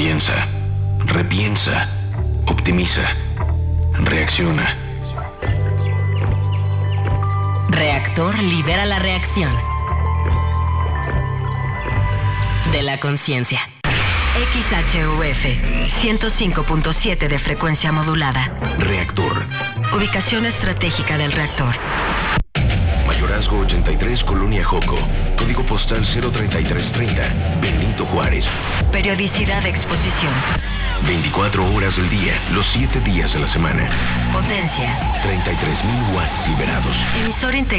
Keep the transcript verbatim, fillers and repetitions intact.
Piensa, repiensa, optimiza, reacciona. Reactor libera la reacción de la conciencia. X H U F, ciento cinco punto siete de frecuencia modulada. Reactor. Ubicación estratégica del reactor. Mayorazgo ochenta y tres, Colonia Joco. Código postal cero treinta y tres treinta, Benito Juárez. Periodicidad de exposición. veinticuatro horas del día, los siete días de la semana. Potencia. treinta y tres mil watts liberados. Emisor integrado.